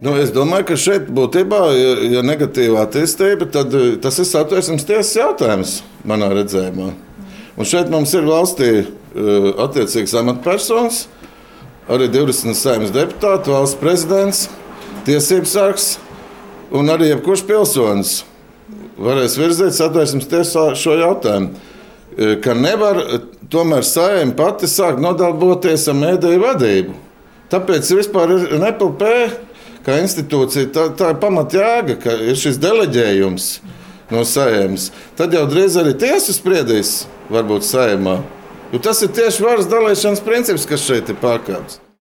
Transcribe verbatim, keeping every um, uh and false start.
Nu, es domāju, ka šeit būtībā, ja, ja negatīva attīstība, tad tas ir Satversmes tiesas jautājums manā redzējumā. Un šeit mums ir valstī attiecīgas amatpersonas, arī divdesmit Saeimas deputāti, valsts prezidents, tiesības sargs un arī jebkurš pilsonis varēs virzīt Satversmes tiesā šo jautājumu. Ka nevar tomēr Saeima pati sākt nodarboties ar mēdīju vadību. Tāpēc vispār ir N P L P kā institūcija, tā, tā ir pamatjēga, ka ir šis deleģējums no Saeimas. Tad jau drīz arī tiesa spriedīs, varbūt Saeimā. Jo tas ir tieši varas dalīšanas princips, kas šeit ir pārkāpts.